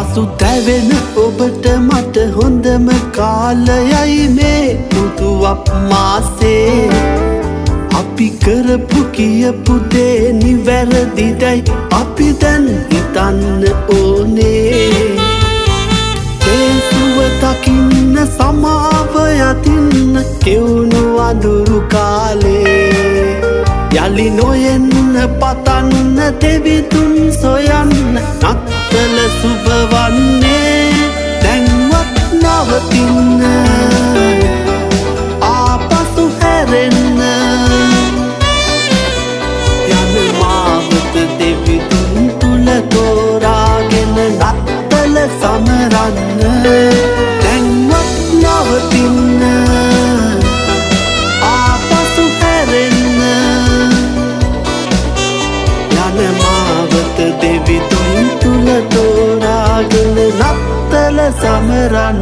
පසුතැවෙන ඔබට මට හොඳම කාලයයි මේ ඍතුවක් මාසේ අපි කරපු කියපු දේ නිවැරදිදයි අපි දැන් හිතන්න ඕනේ දේශුව දකින්න සමාව යතින්න කෙවුණු අඳුරු කාලේ යලි නොයෙන්න පතන්න දෙවිතුන් සොයන්න නත්තල සුබ වන්නේ දැන්වත් නවතින්න ආපසු හැරෙන්න යන මාවත දෙවිතුන් තුල තෝරාගෙන නත්තල සමරන්න දැන්වත් නවතින්න ආපසු හැරෙන්න යන මාවත දෙවිතුන් තුල තෝරාගෙන නත්තල සමරන්න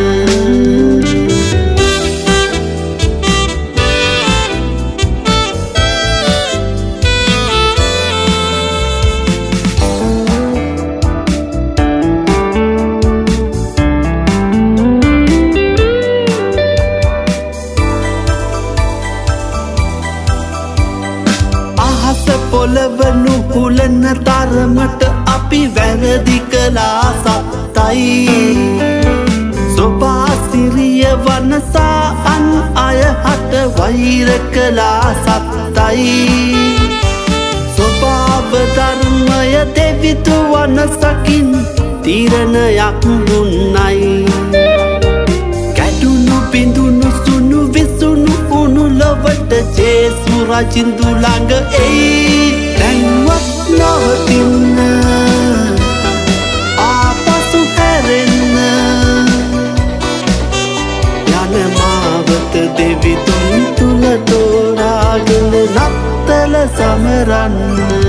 පොළවනු පුලන තරමට අපි වැරදි කළා සත්තයි සොපාසිරිය වනසා අන් අය හට වෛර කළා සත්තයි ස්වභාව ධර්මය දෙවිතු වනසකින් තීරණයක් දුන්නයි කැඩුණු බිඳුණු සුණු විසුණු උණු ලොවට ජේසු රජින්දු ළඟ එයි දැන්වත් නවතින්න ආපසු හැරෙන්න යන මාවත දෙවිතුන් තුල තෝරාගෙන නත්තල සමරන්න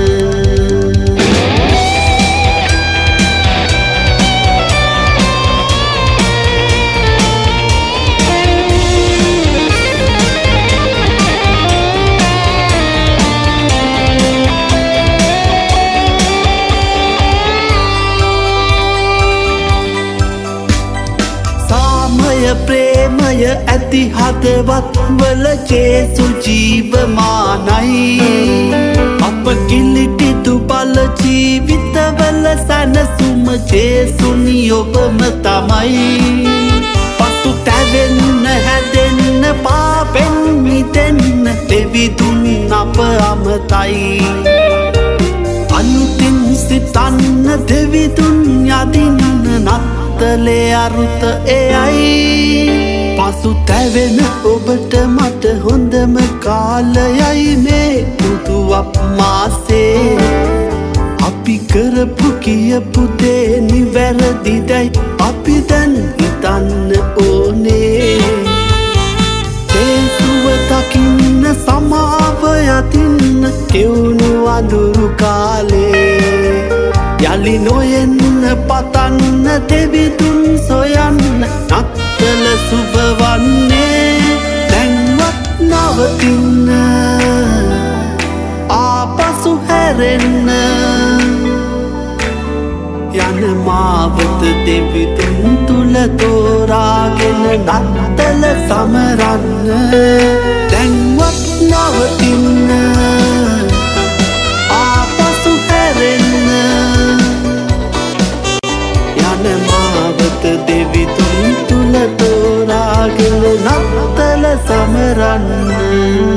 ප්‍රේමය ඇති හදවත් වල ජේසු ජීවමානයි අප කිලිටි දුබල ජීවිතවල සැනසුම ජේසුනි ඔබම තමයි පසුතැවෙන්න හැදෙන්න පාපෙන් මිදෙන්න දෙවිතුන් අප අමතයි අලුතින් සිතන්න දෙවිතුන් යදින්න නත්තලේ අරුත එයයි පසුතැවෙන ඔබට මට හොඳම කාලයයි මේ ඍතුවක් මාසේ අපි කරපු කියපු දේ නිවැරදිදයි අපි දැන් හිතන්න ඕනේ දේශුව දකින්න සමාව යතින්න කෙවුණු අඳුරු කාලේ යලි නොයෙන්න පතන්න දෙවිතුන් සොයන්න නත්තල සුබ වන්නේ දැන්වත් නවතින්න ආපසු හැරෙන්න යන මාවත දෙවිතුන් තුල තෝරාගෙන නත්තල සමරන්න දැන්වත් නවතින්න ආපසු හැරෙන්න යන මාවත දෙවිතුන් තුල තෝරාගෙන නත්තල සමරන්න